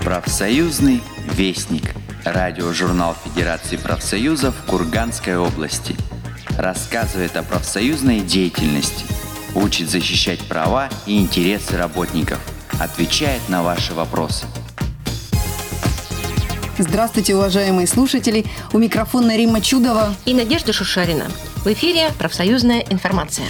Профсоюзный вестник. Радиожурнал Федерации профсоюзов Курганской области. Рассказывает о профсоюзной деятельности, учит защищать права и интересы работников, отвечает на ваши вопросы. Здравствуйте, уважаемые слушатели! У микрофона Римма Чудова и Надежда Шушарина. В эфире «Профсоюзная информация».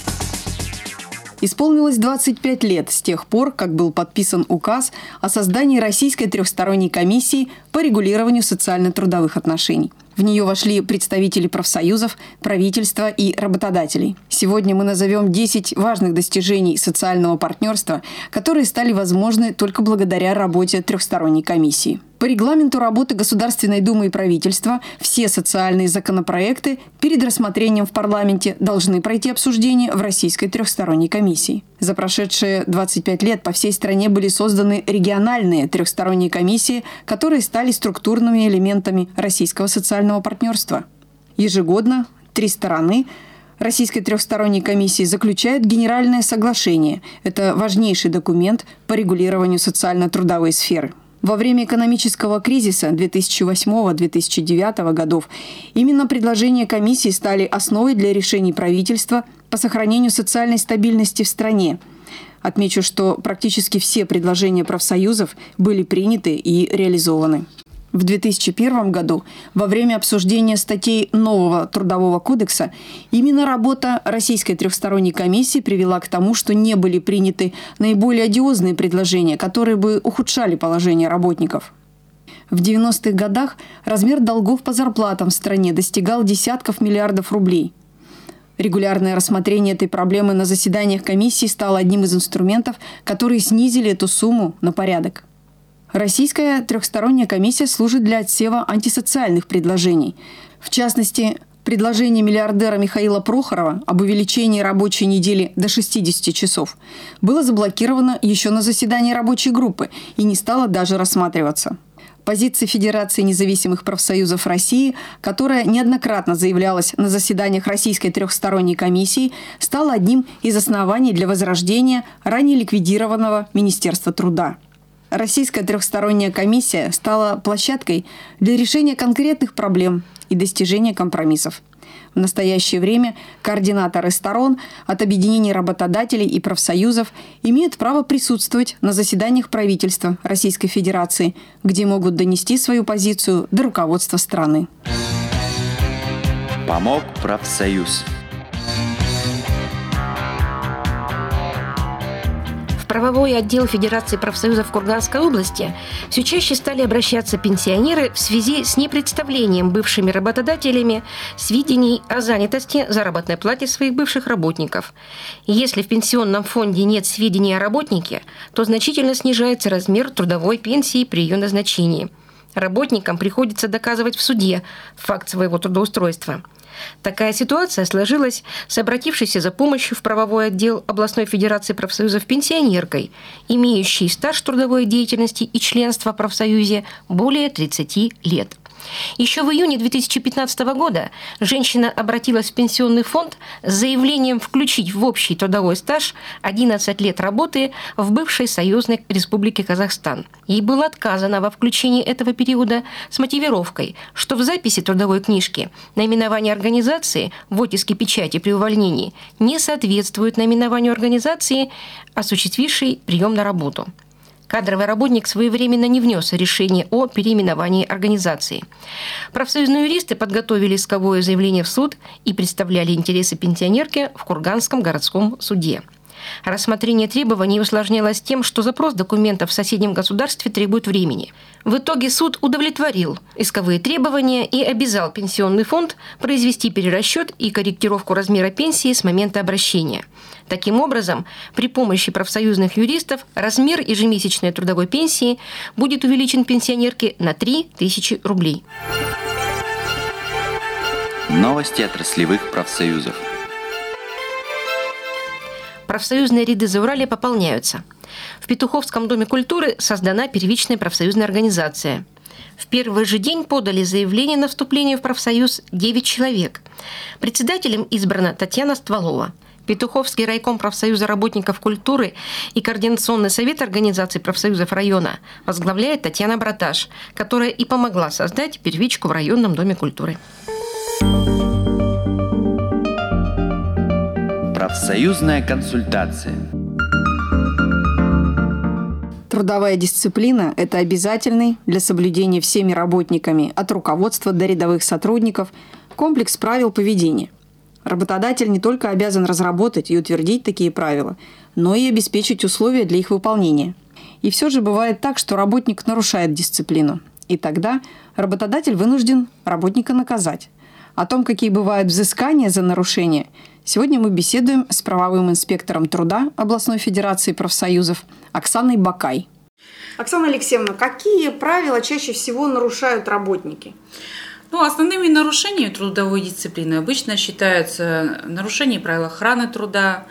Исполнилось 25 лет с тех пор, как был подписан указ о создании Российской трехсторонней комиссии по регулированию социально-трудовых отношений. В нее вошли представители профсоюзов, правительства и работодателей. Сегодня мы назовем 10 важных достижений социального партнерства, которые стали возможны только благодаря работе трехсторонней комиссии. По регламенту работы Государственной Думы и правительства все социальные законопроекты перед рассмотрением в парламенте должны пройти обсуждение в Российской трехсторонней комиссии. За прошедшие 25 лет по всей стране были созданы региональные трехсторонние комиссии, которые стали структурными элементами российского социального партнерства. Ежегодно 3 стороны Российской трехсторонней комиссии заключают Генеральное соглашение. Это важнейший документ по регулированию социально-трудовой сферы. Во время экономического кризиса 2008-2009 годов именно предложения комиссии стали основой для решений правительства по сохранению социальной стабильности в стране. Отмечу, что практически все предложения профсоюзов были приняты и реализованы. В 2001 году, во время обсуждения статей нового Трудового кодекса, именно работа Российской трехсторонней комиссии привела к тому, что не были приняты наиболее одиозные предложения, которые бы ухудшали положение работников. В 90-х годах размер долгов по зарплатам в стране достигал десятков миллиардов рублей. Регулярное рассмотрение этой проблемы на заседаниях комиссии стало одним из инструментов, которые снизили эту сумму на порядок. Российская трехсторонняя комиссия служит для отсева антисоциальных предложений. В частности, предложение миллиардера Михаила Прохорова об увеличении рабочей недели до 60 часов было заблокировано еще на заседании рабочей группы и не стало даже рассматриваться. Позиция Федерации независимых профсоюзов России, которая неоднократно заявлялась на заседаниях Российской трехсторонней комиссии, стала одним из оснований для возрождения ранее ликвидированного Министерства труда. Российская трехсторонняя комиссия стала площадкой для решения конкретных проблем и достижения компромиссов. В настоящее время координаторы сторон от объединений работодателей и профсоюзов имеют право присутствовать на заседаниях правительства Российской Федерации, где могут донести свою позицию до руководства страны. Помог профсоюз. В правовой отдел Федерации профсоюзов Курганской области все чаще стали обращаться пенсионеры в связи с непредставлением бывшими работодателями сведений о занятости, заработной плате своих бывших работников. Если в пенсионном фонде нет сведений о работнике, то значительно снижается размер трудовой пенсии при ее назначении. Работникам приходится доказывать в суде факт своего трудоустройства. Такая ситуация сложилась с обратившейся за помощью в правовой отдел областной федерации профсоюзов пенсионеркой, имеющей стаж трудовой деятельности и членства в профсоюзе более 30 лет. Еще в июне 2015 года женщина обратилась в пенсионный фонд с заявлением включить в общий трудовой стаж 11 лет работы в бывшей союзной республике Казахстан. Ей было отказано во включении этого периода с мотивировкой, что в записи трудовой книжки наименование организации в оттиске печати при увольнении не соответствует наименованию организации, осуществившей прием на работу. Кадровый работник своевременно не внес решение о переименовании организации. Профсоюзные юристы подготовили исковое заявление в суд и представляли интересы пенсионерки в Курганском городском суде. Рассмотрение требований усложнялось тем, что запрос документов в соседнем государстве требует времени. В итоге суд удовлетворил исковые требования и обязал пенсионный фонд произвести перерасчет и корректировку размера пенсии с момента обращения. Таким образом, при помощи профсоюзных юристов размер ежемесячной трудовой пенсии будет увеличен пенсионерке на 3000 рублей. Новости отраслевых профсоюзов. Профсоюзные ряды Зауралья пополняются. В Петуховском доме культуры создана первичная профсоюзная организация. В первый же день подали заявление на вступление в профсоюз 9 человек. Председателем избрана Татьяна Стволова. Петуховский райком профсоюза работников культуры и Координационный совет организаций профсоюзов района возглавляет Татьяна Браташ, которая и помогла создать первичку в районном доме культуры. Профсоюзная консультация. Трудовая дисциплина – это обязательный для соблюдения всеми работниками от руководства до рядовых сотрудников комплекс правил поведения. Работодатель не только обязан разработать и утвердить такие правила, но и обеспечить условия для их выполнения. И все же бывает так, что работник нарушает дисциплину. И тогда работодатель вынужден работника наказать. О том, какие бывают взыскания за нарушение, сегодня мы беседуем с правовым инспектором труда областной федерации профсоюзов Оксаной Бакай. Оксана Алексеевна, какие правила чаще всего нарушают работники? Основными нарушениями трудовой дисциплины обычно считаются нарушение правил охраны труда,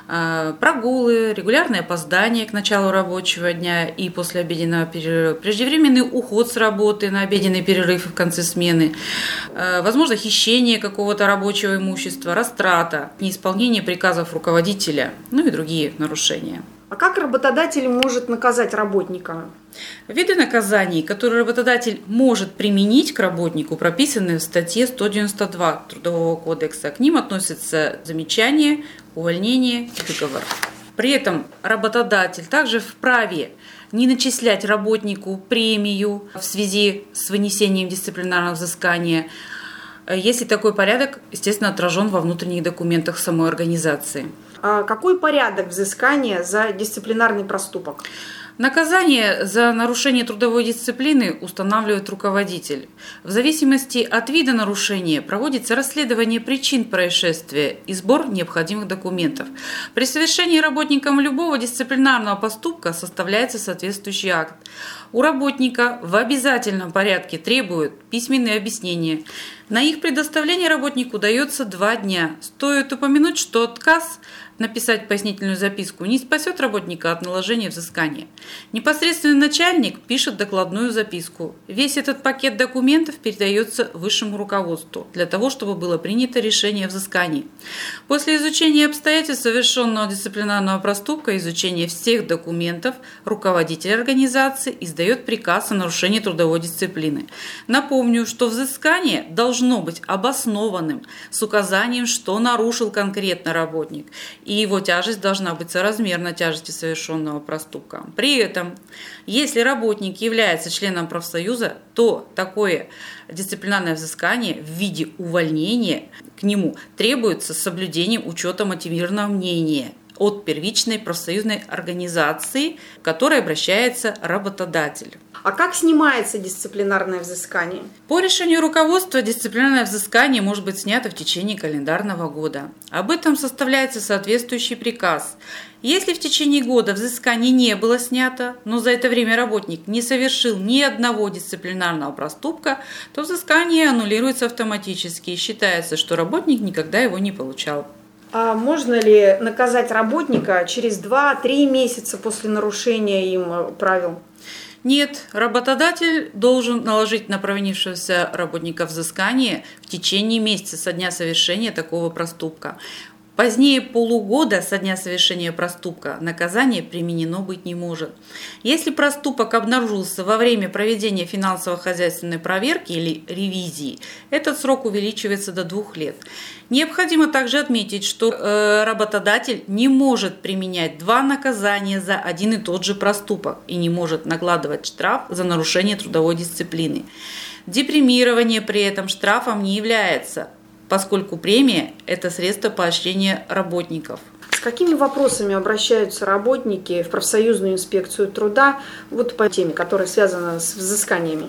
прогулы, регулярные опоздания к началу рабочего дня и после обеденного перерыва, преждевременный уход с работы на обеденный перерыв и в конце смены, возможно, хищение какого-то рабочего имущества, растрата, неисполнение приказов руководителя, и другие нарушения. А как работодатель может наказать работника? Виды наказаний, которые работодатель может применить к работнику, прописаны в статье 192 Трудового кодекса. К ним относятся замечание, увольнение и договор. При этом работодатель также вправе не начислять работнику премию в связи с вынесением дисциплинарного взыскания, если такой порядок, естественно, отражен во внутренних документах самой организации. А какой порядок взыскания за дисциплинарный проступок? Наказание за нарушение трудовой дисциплины устанавливает руководитель. В зависимости от вида нарушения проводится расследование причин происшествия и сбор необходимых документов. При совершении работником любого дисциплинарного поступка составляется соответствующий акт. У работника в обязательном порядке требуют письменные объяснения. На их предоставление работнику дается 2 дня. Стоит упомянуть, что отказ написать пояснительную записку не спасет работника от наложения взыскания. Непосредственный начальник пишет докладную записку. Весь этот пакет документов передается высшему руководству для того, чтобы было принято решение о взыскании. После изучения обстоятельств совершенного дисциплинарного проступка, изучения всех документов, руководитель организации издает приказ о нарушении трудовой дисциплины. Напомню, что взыскание должно быть обоснованным, с указанием, что нарушил конкретно работник, и его тяжесть должна быть соразмерна тяжести совершенного проступка. При этом, если работник является членом профсоюза, то такое дисциплинарное взыскание в виде увольнения к нему требуется с соблюдением учета мотивированного мнения от первичной профсоюзной организации, к которой обращается работодатель. А как снимается дисциплинарное взыскание? По решению руководства дисциплинарное взыскание может быть снято в течение календарного года. Об этом составляется соответствующий приказ. Если в течение года взыскание не было снято, но за это время работник не совершил ни одного дисциплинарного проступка, то взыскание аннулируется автоматически и считается, что работник никогда его не получал. А можно ли наказать работника через 2-3 месяца после нарушения им правил? Нет, работодатель должен наложить на провинившегося работника взыскание в течение месяца со дня совершения такого проступка. Позднее полугода со дня совершения проступка наказание применено быть не может. Если проступок обнаружился во время проведения финансово-хозяйственной проверки или ревизии, этот срок увеличивается до 2 лет. Необходимо также отметить, что работодатель не может применять 2 наказания за один и тот же проступок и не может накладывать штраф за нарушение трудовой дисциплины. Депремирование при этом штрафом не является, поскольку премия – это средство поощрения работников. С какими вопросами обращаются работники в профсоюзную инспекцию труда по теме, которая связана с взысканиями?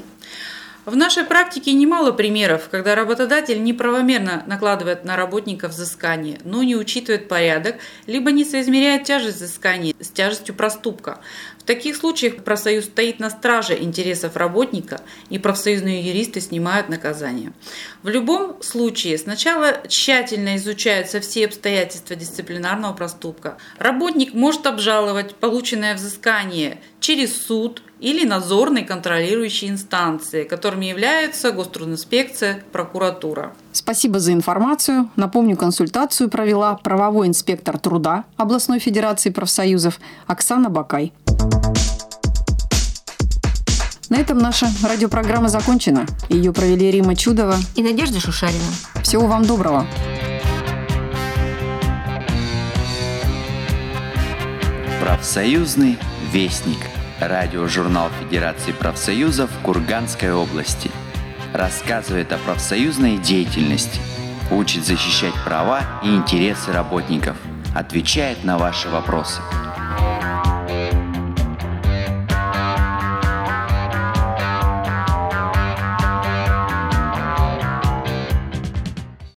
В нашей практике немало примеров, когда работодатель неправомерно накладывает на работника взыскание, но не учитывает порядок, либо не соизмеряет тяжесть взыскания с тяжестью проступка. В таких случаях профсоюз стоит на страже интересов работника, и профсоюзные юристы снимают наказание. В любом случае сначала тщательно изучаются все обстоятельства дисциплинарного проступка. Работник может обжаловать полученное взыскание через суд или надзорные контролирующие инстанции, которыми являются Гострудинспекция, прокуратура. Спасибо за информацию. Напомню, консультацию провела правовой инспектор труда Областной федерации профсоюзов Оксана Бакай. На этом наша радиопрограмма закончена. Ее провели Рима Чудова и Надежда Шушарина. Всего вам доброго. Профсоюзный вестник. Радиожурнал Федерации профсоюзов Курганской области. Рассказывает о профсоюзной деятельности. Учит защищать права и интересы работников. Отвечает на ваши вопросы.